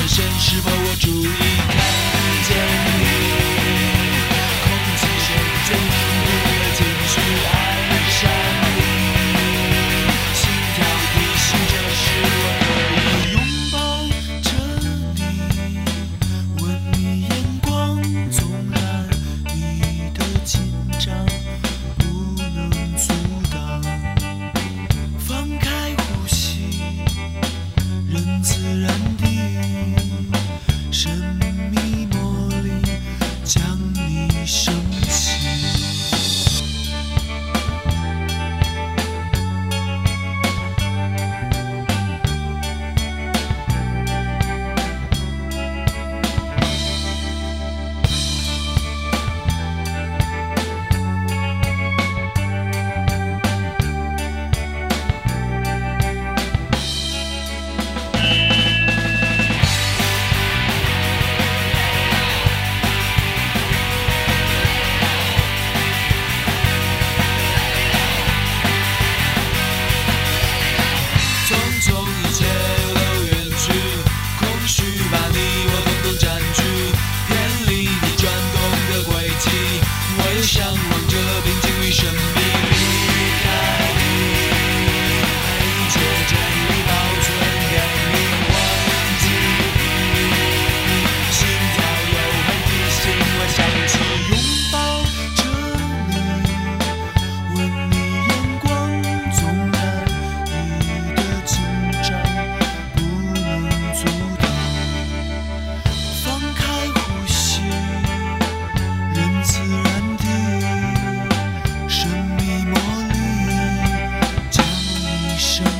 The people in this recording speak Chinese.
转身，是否我注意看见你？空气瞬间不了情绪，爱上你，心跳提醒着是我可以拥抱着你，闻你眼光，纵然你的紧张不能阻挡，放开呼吸，人自然地神秘魔力将你升起。匆匆一切都远去，空虚把你我统统占据，偏离你转动的轨迹，我又向往着平静与神秘。离开你，陪着真理保存给你，忘记你，心跳又会提醒我想起，拥抱着你，闻你眼光，纵然你的紧张不能阻挡，放开呼吸，人自然地神秘魔力将你升